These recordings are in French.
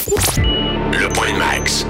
Le point max.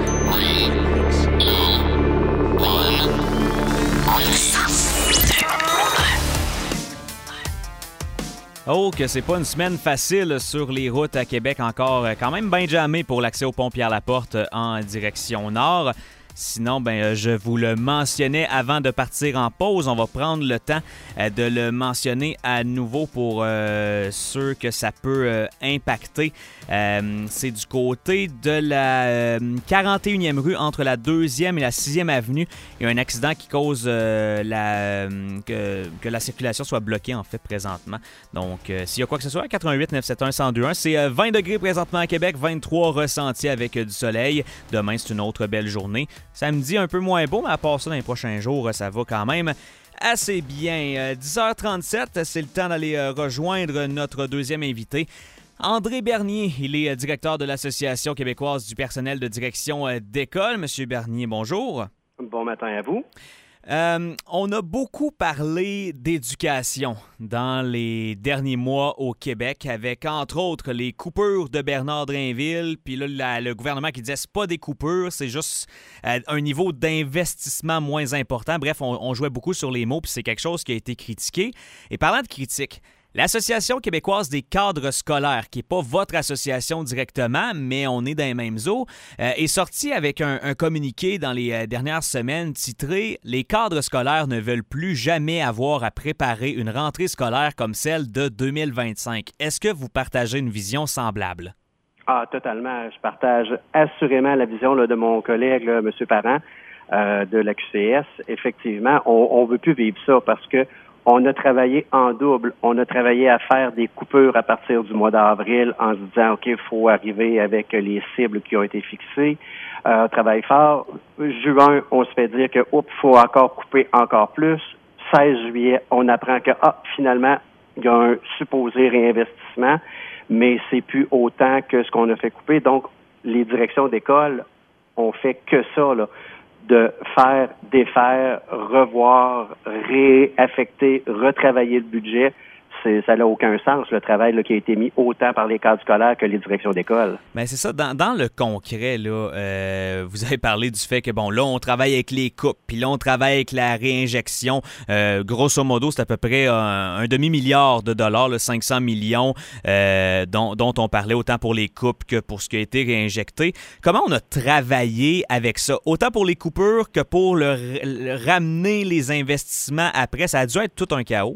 Oh, que c'est pas une semaine facile sur les routes à Québec encore. Quand même bien jammé pour l'accès au pont Pierre-Laporte en direction nord. Sinon, je vous le mentionnais avant de partir en pause. On va prendre le temps de le mentionner à nouveau pour ceux que ça peut impacter. C'est du côté de la 41e rue entre la 2e et la 6e avenue. Il y a un accident qui cause que la circulation soit bloquée en fait présentement. Donc, s'il y a quoi que ce soit, 88 971 1021, c'est 20 degrés présentement à Québec, 23 ressentis avec du soleil. Demain, c'est une autre belle journée. Samedi, un peu moins beau, mais à part ça, dans les prochains jours, ça va quand même assez bien. 10h37, c'est le temps d'aller rejoindre notre deuxième invité. André Bernier, il est directeur de l'Association québécoise du personnel de direction d'école. Monsieur Bernier, bonjour. Bon matin à vous. On a beaucoup parlé d'éducation dans les derniers mois au Québec avec, entre autres, les coupures de Bernard Drainville. Puis là, le gouvernement qui disait c'est pas des coupures, c'est juste un niveau d'investissement moins important. Bref, on jouait beaucoup sur les mots, puis c'est quelque chose qui a été critiqué. Et parlant de critique, l'Association québécoise des cadres scolaires, qui n'est pas votre association directement, mais on est dans les mêmes eaux, est sortie avec un communiqué dans les dernières semaines titré « Les cadres scolaires ne veulent plus jamais avoir à préparer une rentrée scolaire comme celle de 2025 ». Est-ce que vous partagez une vision semblable? Ah, totalement. Je partage assurément la vision de mon collègue, M. Parent, de la QCS. Effectivement, on veut plus vivre ça parce que on a travaillé en double. On a travaillé à faire des coupures à partir du mois d'avril en se disant, OK, il faut arriver avec les cibles qui ont été fixées. Travail fort. Juin, on se fait dire que, faut encore couper encore plus. 16 juillet, on apprend que, finalement, il y a un supposé réinvestissement, mais c'est plus autant que ce qu'on a fait couper. Donc, les directions d'école ont fait que ça, là, de faire, défaire, revoir, réaffecter, retravailler le budget. Ça n'a aucun sens, le travail là, qui a été mis autant par les cadres scolaires que les directions d'école. Bien, c'est ça. Dans le concret, là, vous avez parlé du fait que, là, on travaille avec les coupes, puis là, on travaille avec la réinjection. Grosso modo, c'est à peu près un demi-milliard de dollars, là, 500 millions, dont on parlait autant pour les coupes que pour ce qui a été réinjecté. Comment on a travaillé avec ça? Autant pour les coupures que pour ramener les investissements après. Ça a dû être tout un chaos.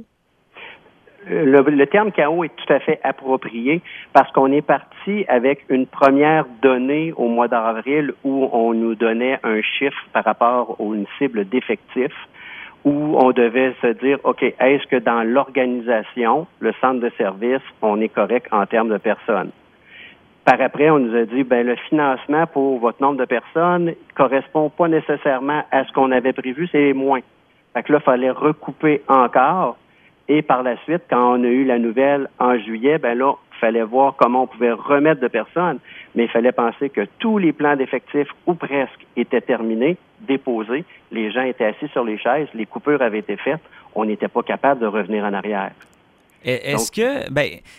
Le terme chaos est tout à fait approprié parce qu'on est parti avec une première donnée au mois d'avril où on nous donnait un chiffre par rapport à une cible d'effectifs où on devait se dire, OK, est-ce que dans l'organisation, le centre de service, on est correct en termes de personnes? Par après, on nous a dit, le financement pour votre nombre de personnes correspond pas nécessairement à ce qu'on avait prévu, c'est moins. Fait que là, il fallait recouper encore. Et par la suite, quand on a eu la nouvelle en juillet, là, il fallait voir comment on pouvait remettre de personnes, mais il fallait penser que tous les plans d'effectifs, ou presque, étaient terminés, déposés. Les gens étaient assis sur les chaises, les coupures avaient été faites. On n'était pas capable de revenir en arrière. Est-ce que,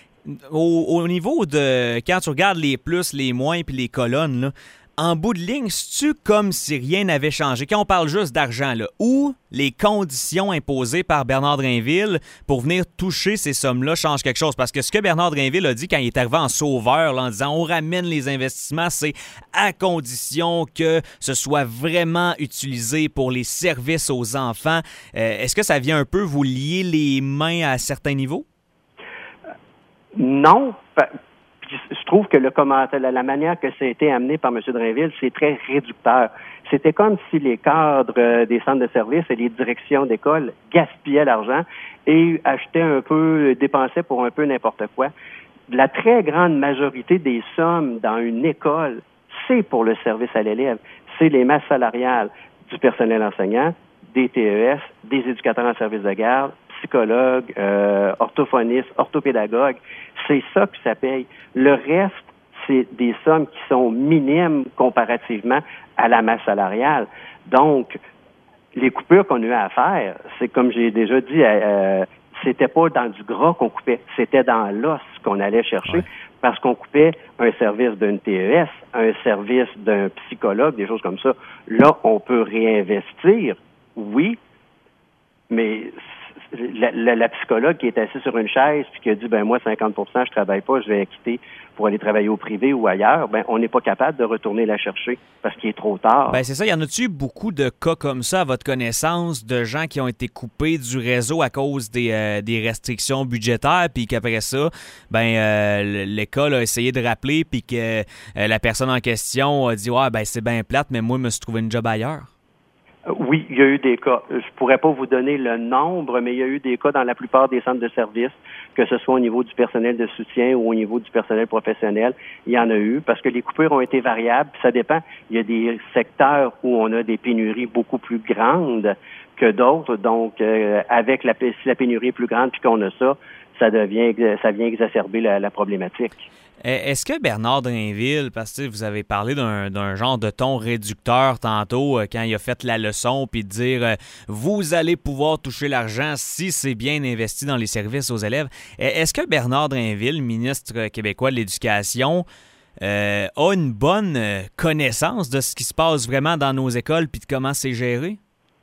au niveau de, quand tu regardes les plus, les moins puis les colonnes, là, en bout de ligne, c'est-tu comme si rien n'avait changé? Quand on parle juste d'argent, là, ou les conditions imposées par Bernard Drainville pour venir toucher ces sommes-là changent quelque chose? Parce que ce que Bernard Drainville a dit quand il est arrivé en sauveur, là, en disant on ramène les investissements, c'est à condition que ce soit vraiment utilisé pour les services aux enfants. Est-ce que ça vient un peu vous lier les mains à certains niveaux? Non. Je trouve que le commentaire, la manière que ça a été amené par M. Drainville, c'est très réducteur. C'était comme si les cadres des centres de services et les directions d'école gaspillaient l'argent et achetaient un peu, dépensaient pour un peu n'importe quoi. La très grande majorité des sommes dans une école, c'est pour le service à l'élève. C'est les masses salariales du personnel enseignant, des TES, des éducateurs en service de garde, psychologues, orthophonistes, orthopédagogues. C'est ça que ça paye. Le reste, c'est des sommes qui sont minimes comparativement à la masse salariale. Donc, les coupures qu'on a eu à faire, c'est comme j'ai déjà dit, c'était pas dans du gras qu'on coupait, c'était dans l'os qu'on allait chercher parce qu'on coupait un service d'un TES, un service d'un psychologue, des choses comme ça. Là, on peut réinvestir, oui, mais la psychologue qui est assise sur une chaise puis qui a dit, moi, 50% je travaille pas, je vais quitter pour aller travailler au privé ou ailleurs, on n'est pas capable de retourner la chercher parce qu'il est trop tard. C'est ça. Y en a-tu beaucoup de cas comme ça, à votre connaissance, de gens qui ont été coupés du réseau à cause des restrictions budgétaires, puis qu'après ça, l'école a essayé de rappeler, puis que la personne en question a dit, c'est bien plate, mais moi, je me suis trouvé une job ailleurs? Oui, il y a eu des cas. Je pourrais pas vous donner le nombre, mais il y a eu des cas dans la plupart des centres de services, que ce soit au niveau du personnel de soutien ou au niveau du personnel professionnel. Il y en a eu parce que les coupures ont été variables. Ça dépend. Il y a des secteurs où on a des pénuries beaucoup plus grandes que d'autres. Donc, si la pénurie est plus grande puis qu'on a ça vient exacerber la problématique. Est-ce que Bernard Drainville, parce que vous avez parlé d'un genre de ton réducteur tantôt quand il a fait la leçon, puis de dire vous allez pouvoir toucher l'argent si c'est bien investi dans les services aux élèves. Est-ce que Bernard Drainville, ministre québécois de l'Éducation, a une bonne connaissance de ce qui se passe vraiment dans nos écoles puis de comment c'est géré?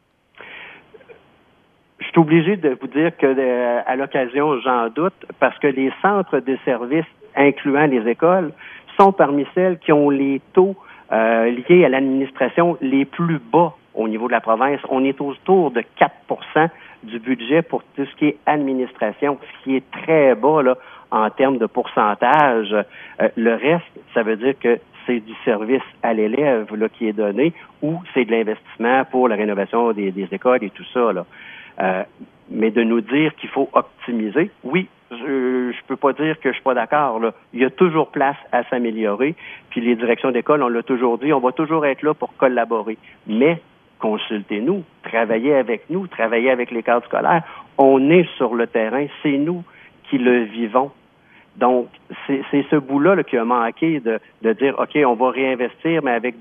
Je suis obligé de vous dire que à l'occasion, j'en doute, parce que les centres de services, incluant les écoles, sont parmi celles qui ont les taux liés à l'administration les plus bas au niveau de la province. On est autour de 4% du budget pour tout ce qui est administration, ce qui est très bas là en termes de pourcentage. Le reste, ça veut dire que c'est du service à l'élève là, qui est donné, ou c'est de l'investissement pour la rénovation des écoles et tout ça, là. Mais de nous dire qu'il faut optimiser, oui, je peux pas dire que je suis pas d'accord, là. Il y a toujours place à s'améliorer, puis les directions d'école, on l'a toujours dit, on va toujours être là pour collaborer. Mais consultez-nous, travaillez avec les cadres scolaires. On est sur le terrain, c'est nous qui le vivons. Donc, c'est ce bout-là là, qui a manqué de dire, OK, on va réinvestir, mais avec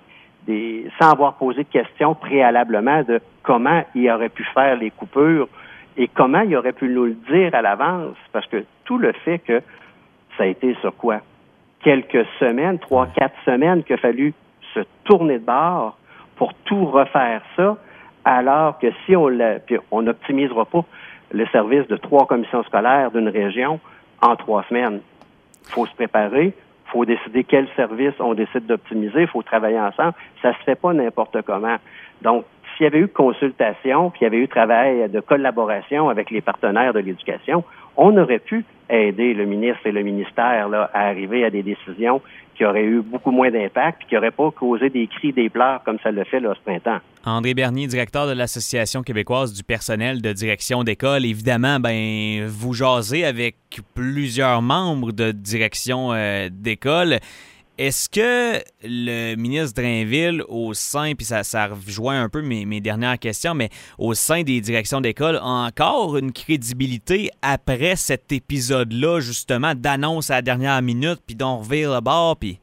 sans avoir posé de questions préalablement de comment il aurait pu faire les coupures et comment il aurait pu nous le dire à l'avance, parce que tout le fait que ça a été sur quoi? Quelques semaines, 3-4 semaines qu'il a fallu se tourner de bord pour tout refaire ça, alors que si puis on n'optimisera pas le service de 3 commissions scolaires d'une région en 3 semaines. Il faut se préparer. Il faut décider quel service on décide d'optimiser, il faut travailler ensemble. Ça se fait pas n'importe comment. Donc, s'il y avait eu consultation, puis il y avait eu travail de collaboration avec les partenaires de l'éducation, on aurait pu aider le ministre et le ministère là, à arriver à des décisions qui auraient eu beaucoup moins d'impact puis qui n'auraient pas causé des cris, des pleurs comme ça le fait là, ce printemps. André Bernier, directeur de l'Association québécoise du personnel de direction d'école. Évidemment, vous jasez avec plusieurs membres de direction d'école. Est-ce que le ministre Drainville, au sein, puis ça rejoint un peu mes dernières questions, mais au sein des directions d'école, a encore une crédibilité après cet épisode-là, justement, d'annonce à la dernière minute, puis d'on revire le bord, puis...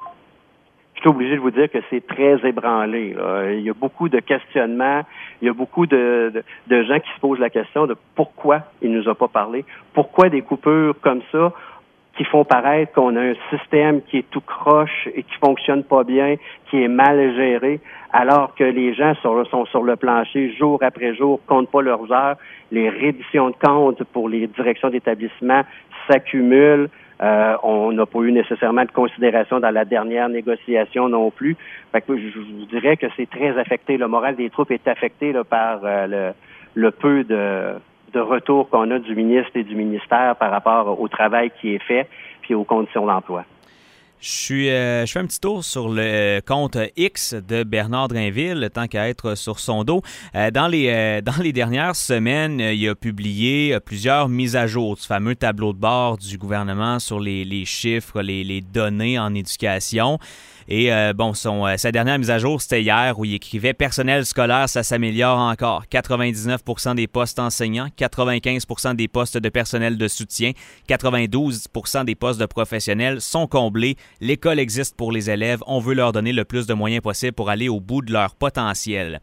Je suis obligé de vous dire que c'est très ébranlé, là. Il y a beaucoup de questionnements, il y a beaucoup de gens qui se posent la question de pourquoi il nous a pas parlé, pourquoi des coupures comme ça qui font paraître qu'on a un système qui est tout croche et qui fonctionne pas bien, qui est mal géré, alors que les gens sont sur le plancher jour après jour, comptent pas leurs heures, les redditions de comptes pour les directions d'établissement s'accumulent. On n'a pas eu nécessairement de considération dans la dernière négociation non plus. Fait que je vous dirais que c'est très affecté. Le moral des troupes est affecté là, par le peu de retour qu'on a du ministre et du ministère par rapport au travail qui est fait puis aux conditions d'emploi. Je fais un petit tour sur le compte X de Bernard Drainville, tant qu'à être sur son dos. Dans les dernières semaines, il a publié plusieurs mises à jour du fameux tableau de bord du gouvernement sur les chiffres, les données en éducation. Et sa dernière mise à jour, c'était hier, où il écrivait « Personnel scolaire, ça s'améliore encore. 99% des postes enseignants, 95% des postes de personnel de soutien, 92% des postes de professionnels sont comblés. L'école existe pour les élèves. On veut leur donner le plus de moyens possible pour aller au bout de leur potentiel. »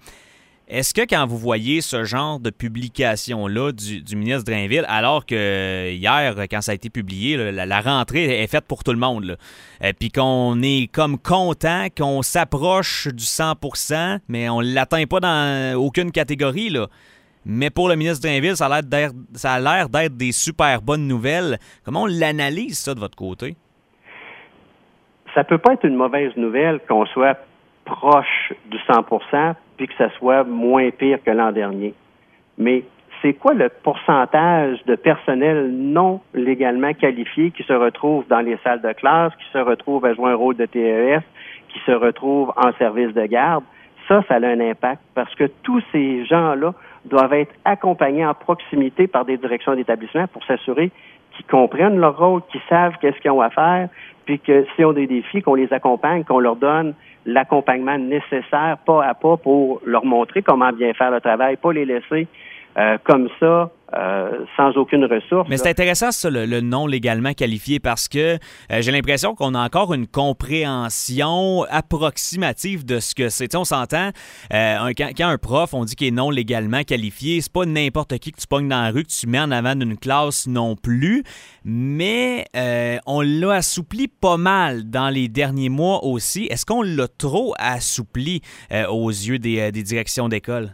Est-ce que quand vous voyez ce genre de publication-là du ministre Drainville, alors que hier, quand ça a été publié, là, la rentrée est faite pour tout le monde, puis qu'on est comme content qu'on s'approche du 100%, mais on ne l'atteint pas dans aucune catégorie, là. Mais pour le ministre Drainville, ça a l'air d'être des super bonnes nouvelles. Comment on l'analyse, ça, de votre côté? Ça peut pas être une mauvaise nouvelle qu'on soit proche du 100%, puis que ça soit moins pire que l'an dernier. Mais c'est quoi le pourcentage de personnel non légalement qualifié qui se retrouve dans les salles de classe, qui se retrouve à jouer un rôle de TES, qui se retrouve en service de garde? Ça a un impact parce que tous ces gens-là doivent être accompagnés en proximité par des directions d'établissement pour s'assurer qu'ils comprennent leur rôle, qu'ils savent qu'est-ce qu'ils ont à faire, puis que s'ils ont des défis, qu'on les accompagne, qu'on leur donne l'accompagnement nécessaire pas à pas pour leur montrer comment bien faire le travail, pas les laisser comme ça, sans aucune ressource. Mais c'est intéressant, ça, le non légalement qualifié, parce que j'ai l'impression qu'on a encore une compréhension approximative de ce que c'est. T'sais, on s'entend, quand un prof, on dit qu'il est non légalement qualifié, c'est pas n'importe qui que tu pognes dans la rue, que tu mets en avant d'une classe non plus, mais on l'a assoupli pas mal dans les derniers mois aussi. Est-ce qu'on l'a trop assoupli aux yeux des directions d'école?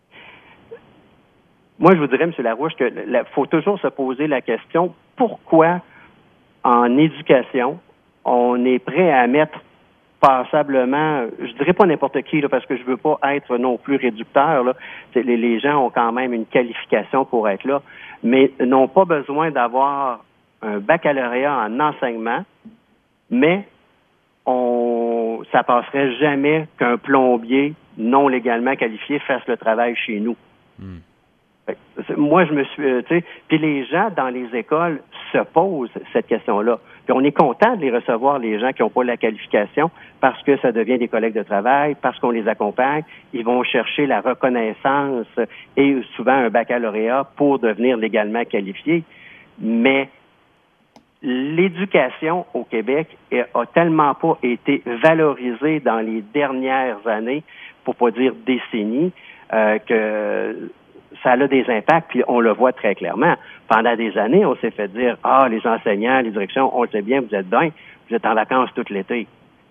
Moi, je vous dirais, M. Larouche, que faut toujours se poser la question, pourquoi en éducation, on est prêt à mettre passablement, je dirais pas n'importe qui, là, parce que je veux pas être non plus réducteur, là. Les gens ont quand même une qualification pour être là, mais n'ont pas besoin d'avoir un baccalauréat en enseignement, mais ça passerait jamais qu'un plombier non légalement qualifié fasse le travail chez nous. Moi, je me suis, puis les gens dans les écoles se posent cette question-là. Puis on est content de les recevoir, les gens qui n'ont pas la qualification, parce que ça devient des collègues de travail, parce qu'on les accompagne. Ils vont chercher la reconnaissance et souvent un baccalauréat pour devenir légalement qualifiés. Mais l'éducation au Québec a tellement pas été valorisée dans les dernières années, pour pas dire décennies, que ça a des impacts, puis on le voit très clairement. Pendant des années, on s'est fait dire, les enseignants, les directions, on le sait bien, vous êtes bien, vous êtes en vacances tout l'été.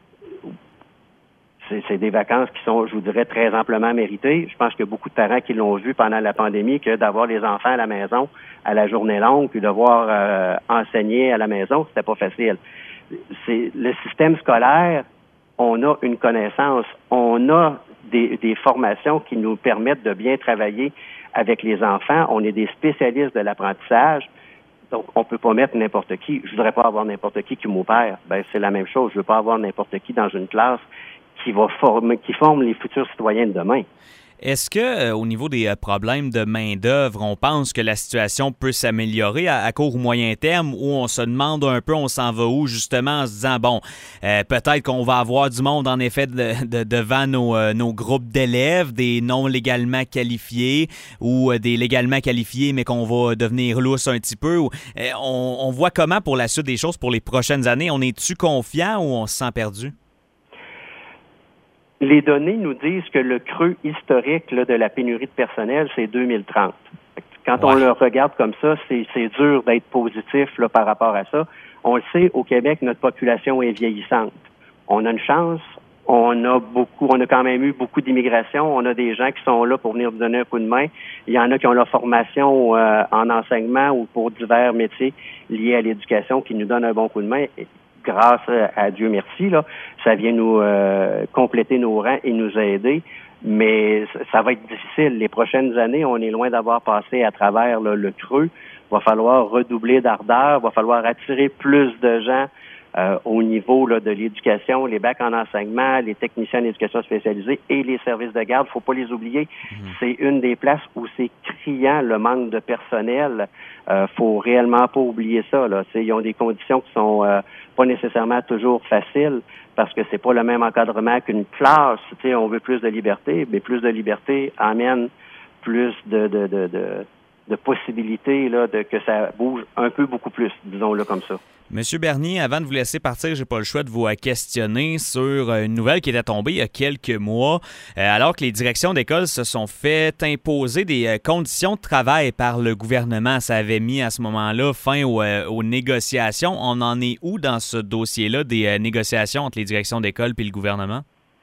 C'est des vacances qui sont, je vous dirais, très amplement méritées. Je pense qu'il y a beaucoup de parents qui l'ont vu pendant la pandémie, que d'avoir les enfants à la maison à la journée longue, puis devoir enseigner à la maison, c'était pas facile. C'est le système scolaire, on a une connaissance, on a des formations qui nous permettent de bien travailler avec les enfants. On est des spécialistes de l'apprentissage, donc on peut pas mettre n'importe qui. Je voudrais pas avoir n'importe qui m'opère. Ben c'est la même chose. Je veux pas avoir n'importe qui dans une classe qui forme les futurs citoyens de demain. Est-ce que, au niveau des problèmes de main-d'œuvre, on pense que la situation peut s'améliorer à court ou moyen terme, ou on se demande un peu, on s'en va où, justement, en se disant, bon, peut-être qu'on va avoir du monde, en effet, devant nos groupes d'élèves, des non légalement qualifiés, ou des légalement qualifiés, mais qu'on va devenir lousse un petit peu. On voit comment pour la suite des choses pour les prochaines années? On est-tu confiant ou on se sent perdu? Les données nous disent que le creux historique là, de la pénurie de personnel, c'est 2030. Quand on le regarde comme ça, c'est dur d'être positif là, par rapport à ça. On le sait, au Québec, notre population est vieillissante. On a une chance, on a quand même eu beaucoup d'immigration. On a des gens qui sont là pour venir nous donner un coup de main. Il y en a qui ont leur formation en enseignement ou pour divers métiers liés à l'éducation qui nous donnent un bon coup de main. Grâce à Dieu merci, là, ça vient nous compléter nos rangs et nous aider, mais ça va être difficile. Les prochaines années, on est loin d'avoir passé à travers là, le creux. Il va falloir redoubler d'ardeur, il va falloir attirer plus de gens au niveau là, de l'éducation, les bacs en enseignement, les techniciens d'éducation spécialisée et les services de garde. Faut pas les oublier. C'est une des places où c'est criant le manque de personnel. Faut réellement pas oublier ça. Là. Ils ont des conditions qui sont pas nécessairement toujours faciles parce que c'est pas le même encadrement qu'une classe. On veut plus de liberté, mais plus de liberté amène plus de possibilités là, que ça bouge un peu beaucoup plus, disons-le comme ça. Monsieur Bernier, avant de vous laisser partir, j'ai pas le choix de vous questionner sur une nouvelle qui était tombée il y a quelques mois, alors que les directions d'école se sont fait imposer des conditions de travail par le gouvernement. Ça avait mis à ce moment-là fin aux négociations. On en est où dans ce dossier-là des négociations entre les directions d'école et le gouvernement?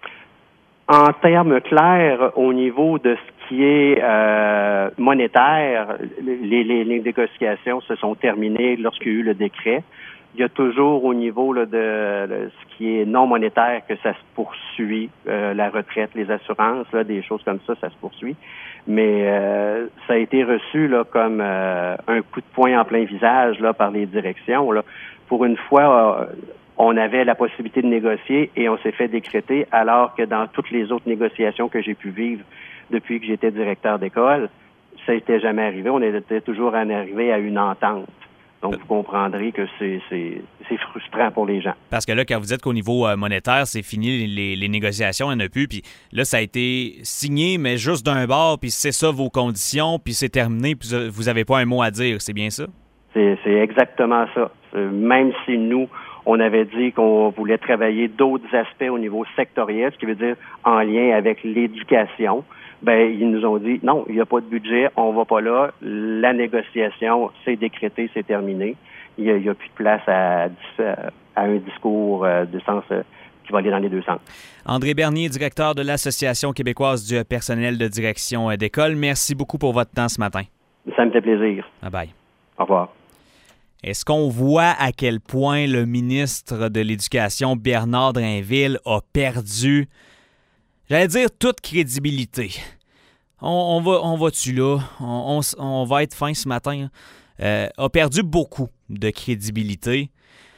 En termes clairs, au niveau de ce qui est monétaire, les négociations se sont terminées lorsqu'il y a eu le décret. Il y a toujours au niveau là, de ce qui est non monétaire que ça se poursuit, la retraite, les assurances, là, des choses comme ça se poursuit. Mais ça a été reçu là comme un coup de poing en plein visage là par les directions. Là. Pour une fois, on avait la possibilité de négocier et on s'est fait décréter, alors que dans toutes les autres négociations que j'ai pu vivre depuis que j'étais directeur d'école, ça n'était jamais arrivé. On était toujours arrivé à une entente. Donc, vous comprendrez que c'est frustrant pour les gens. Parce que là, quand vous dites qu'au niveau monétaire, c'est fini, les négociations, il n'y en a plus, puis là, ça a été signé, mais juste d'un bord, puis c'est ça vos conditions, puis c'est terminé, puis vous n'avez pas un mot à dire, c'est bien ça? C'est exactement ça. Même si nous, on avait dit qu'on voulait travailler d'autres aspects au niveau sectoriel, ce qui veut dire en lien avec l'éducation, ben ils nous ont dit non, il n'y a pas de budget, on va pas là. La négociation, c'est décrété, c'est terminé. Il y a plus de place à un discours de sens qui va aller dans les deux sens. André Bernier, directeur de l'Association québécoise du personnel de direction d'école, merci beaucoup pour votre temps ce matin. Ça me fait plaisir. Bye bye. Au revoir. Est-ce qu'on voit à quel point le ministre de l'Éducation, Bernard Drinville, a perdu, j'allais dire, toute crédibilité? On va-tu là? On va être fin ce matin. A perdu beaucoup de crédibilité.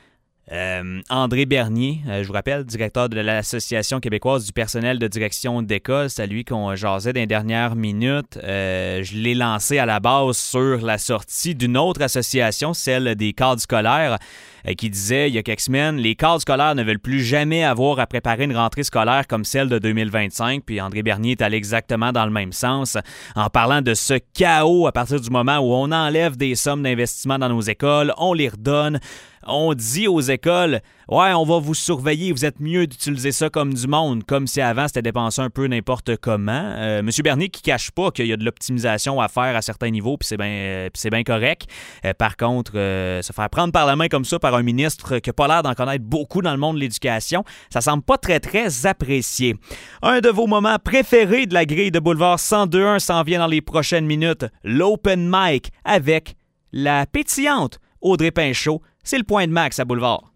André Bernier, je vous rappelle, directeur de l'Association québécoise du personnel de direction d'école, c'est à lui qu'on jasait dans les dernières minutes. Je l'ai lancé à la base sur la sortie d'une autre association, celle des cadres scolaires, qui disait il y a quelques semaines, les cadres scolaires ne veulent plus jamais avoir à préparer une rentrée scolaire comme celle de 2025. Puis André Bernier est allé exactement dans le même sens en parlant de ce chaos à partir du moment où on enlève des sommes d'investissement dans nos écoles, on les redonne. On dit aux écoles, ouais, on va vous surveiller, vous êtes mieux d'utiliser ça comme du monde, comme si avant c'était dépensé un peu n'importe comment. Monsieur Bernier qui cache pas qu'il y a de l'optimisation à faire à certains niveaux, puis c'est bien correct. Par contre, se faire prendre par la main comme ça par un ministre qui n'a pas l'air d'en connaître beaucoup dans le monde de l'éducation, ça semble pas très, très apprécié. Un de vos moments préférés de la grille de Boulevard 102.1 s'en vient dans les prochaines minutes, l'Open Mic avec la pétillante Audrey Pinchot. C'est le point de max à Boulevard.